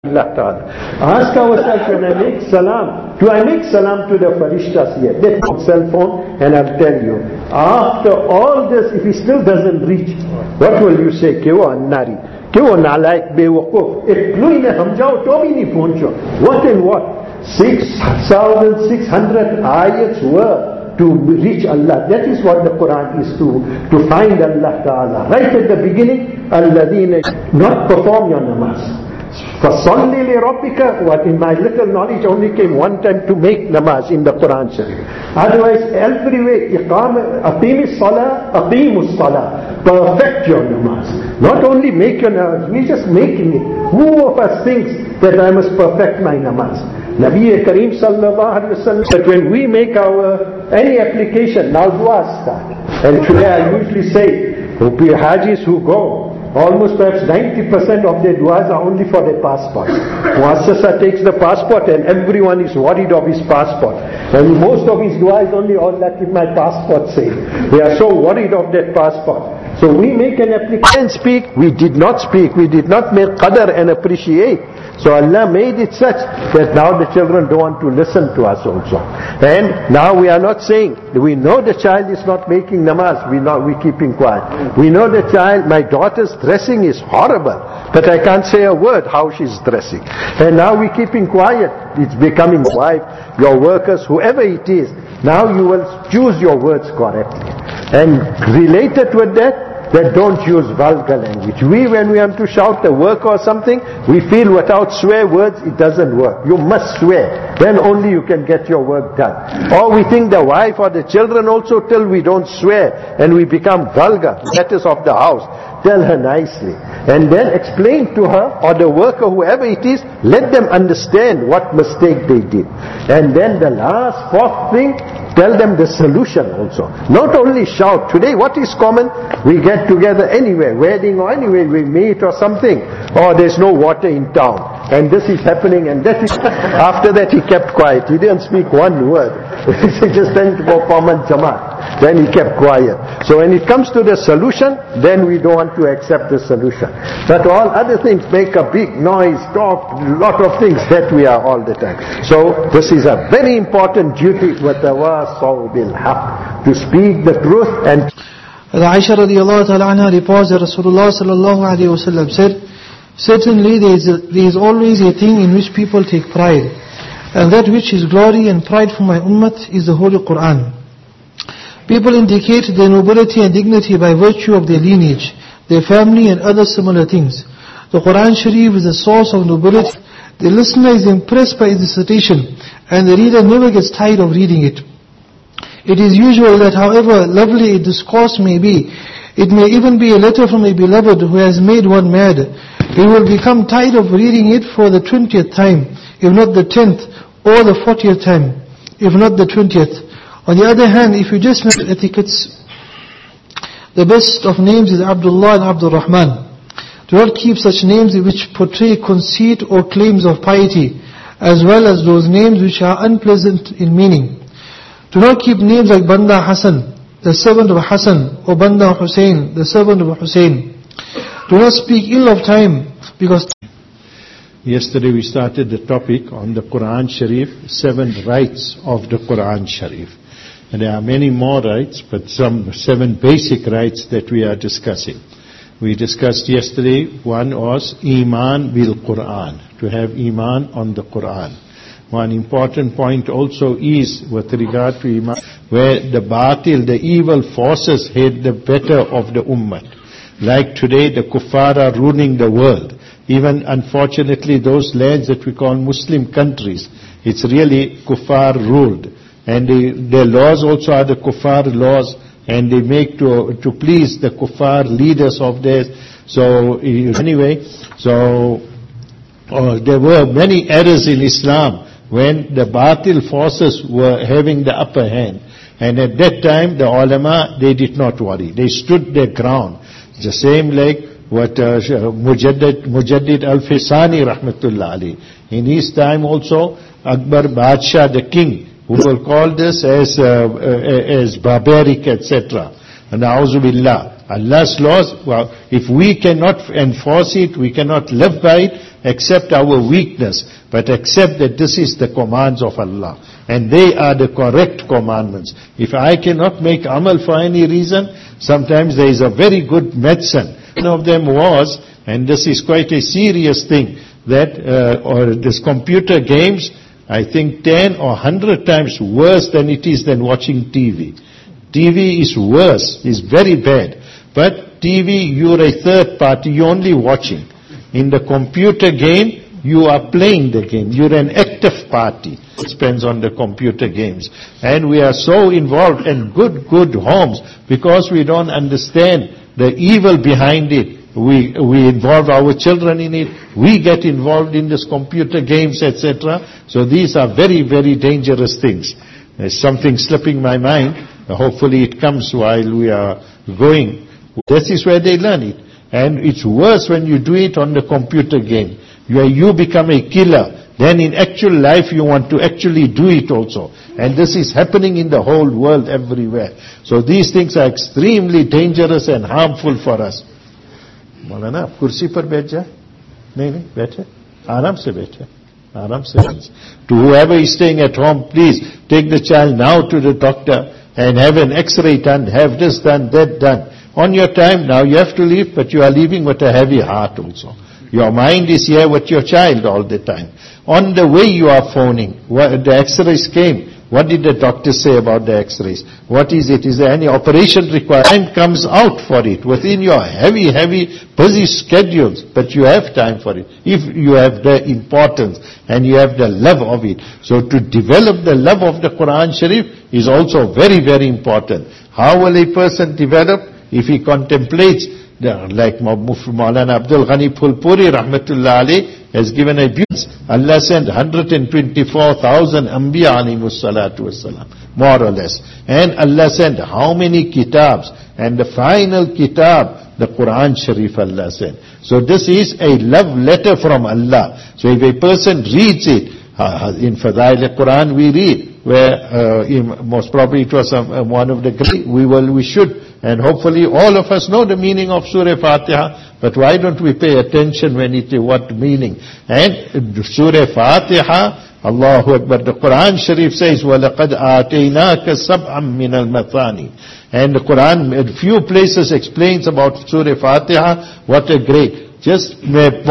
Allah Ta'ala. Ask ourselves, when I make salam, do I make salam to the farishtas here? Get my cell phone and I'll tell you. After all this, if he still doesn't reach, what will you say? Kyo annari, kyo nalaik bewakuf. If lui ne hamjao, to bhi nahi pahuncho. What and what? 6,600 ayats were to reach Allah. That is what the Quran is to find Allah Ta'ala. Right at the beginning, alladhina, not perform your namaz. فَصَلِّ لِرَبِّكَ, what in my little knowledge only came one time to make namaz in the Quran Sharif. Otherwise, every way, aqimus salah, perfect your namaz. Not only make your namaz, we just making it. Who of us thinks that I must perfect my namaz? Nabi Kareem sallallahu alaihi wasallam said, when we make any application, now dua start. And today I usually say, Hajis who go, almost perhaps 90% of their du'as are only for their passport. Muassasa takes the passport and everyone is worried of his passport. And most of his du'a is only, Allah keep my passport safe. They are so worried of that passport. So we make an application, speak, we did not speak, we did not make qadr and appreciate. So Allah made it such that now the children don't want to listen to us also. And now we are not saying, we know the child is not making namaz, we keeping quiet. We know the child, my daughter's dressing is horrible, but I can't say a word how she's dressing. And now we keeping quiet. It's becoming wife, your workers, whoever it is. Now you will choose your words correctly. And related with that don't use vulgar language. When we have to shout the work or something, we feel without swear words, it doesn't work. You must swear. Then only you can get your work done. Or we think the wife or the children also, till we don't swear and we become vulgar, matters of the house. Tell her nicely. And then explain to her or the worker, whoever it is, let them understand what mistake they did. And then the last, fourth thing, tell them the solution also. Not only shout. Today what is common? We get together anywhere, wedding or anywhere we meet or something. Or there's no water in town. And this is happening and that is... After that he kept quiet. He didn't speak one word. He just went to perform Jamaat. Then he kept quiet. So when it comes to the solution, then we don't want to accept the solution. But all other things make a big noise, talk, lot of things that we are all the time. So this is a very important duty, وَتَوَاصَوْا بِالْحَقِّ, to speak the truth. And Aisha radiallahu ta'ala anha reports that Rasulullah sallallahu alayhi wa sallam said, certainly there is always a thing in which people take pride, and that which is glory and pride for my ummat is the Holy Quran. People indicate their nobility and dignity by virtue of their lineage, their family and other similar things. The Quran Sharif is a source of nobility. The listener is impressed by its recitation and the reader never gets tired of reading it. It is usual that however lovely a discourse may be, it may even be a letter from a beloved who has made one mad. He will become tired of reading it for the 20th time, if not the 10th, or the 40th time, if not the 20th. On the other hand, if you just mention etiquettes, the best of names is Abdullah and Abdul Rahman. Do not keep such names which portray conceit or claims of piety, as well as those names which are unpleasant in meaning. Do not keep names like Banda Hassan, the servant of Hassan, or Banda Hussein, the servant of Hussein. Do not speak ill of time, because... Yesterday we started the topic on the Quran Sharif, 7 rights of the Quran Sharif. And there are many more rights, but some 7 basic rights that we are discussing. We discussed yesterday, one was Iman bil Quran, to have Iman on the Quran. One important point also is with regard to Iman, where the batil, the evil forces had the better of the ummah. Like today, the kuffar are ruling the world. Even unfortunately those lands that we call Muslim countries, it's really kuffar ruled. And their laws also are the kuffar laws, and they make to please the kuffar leaders of theirs. So anyway, there were many errors in Islam when the batil forces were having the upper hand. And at that time the ulama, they did not worry. They stood their ground. The same like what Mujaddid Al-Fisani rahmatullah alayhi. In his time also, Akbar Badshah, the king, who will call this as barbaric, etc. And A'udhu Billah. Allah's laws, well, if we cannot enforce it, we cannot live by it, accept our weakness, but accept that this is the commands of Allah. And they are the correct commandments. If I cannot make amal for any reason, sometimes there is a very good medicine. One of them was, and this is quite a serious thing, that or this computer games, I think 10 or 100 times worse than it is than watching TV. TV is worse, is very bad. But TV, you're a third party, you're only watching. In the computer game, you are playing the game. You're an active party. It depends on the computer games. And we are so involved in good homes because we don't understand the evil behind it. We involve our children in it. We get involved in this computer games, etc. So these are very, very dangerous things. There's something slipping my mind. Hopefully it comes while we are going. This is where they learn it. And it's worse when you do it on the computer game. You become a killer. Then in actual life you want to actually do it also. And this is happening in the whole world everywhere. So these things are extremely dangerous and harmful for us. मौलाना आप कुर्सी पर बैठ जाए नहीं बैठे आराम से बैठे to whoever is staying at home, please take the child now to the doctor and have an x-ray done, have this done, that done. On your time now you have to leave, but you are leaving with a heavy heart also. Your mind is here with your child all the time. On the way you are phoning, the x-rays came. What did the doctor say about the x-rays? What is it? Is there any operation required? Time comes out for it within your heavy, busy schedules, but you have time for it. If you have the importance and you have the love of it. So to develop the love of the Quran Sharif is also very, very important. How will a person develop? If he contemplates, like Maulana Abdul Ghani Phulpuri Rahmatullah alayh has given a beauty. Allah sent 124,000 Anbiya alayhimus salatu wassalam, more or less. And Allah sent how many kitabs? And the final kitab, the Quran Sharif Allah sent. So this is a love letter from Allah. So if a person reads it, in Fadail al-Quran we read, where most probably it was one of the great, we should, and hopefully all of us know the meaning of Surah Fatiha, but why don't we pay attention when what meaning? And Surah Fatiha, Allahu Akbar, the Quran Sharif says, وَلَقَدْ آتَيْنَاكَ سَبْعًا مِنَ الْمَثَانِ. And the Quran, a few places explains about Surah Fatiha, what a great, just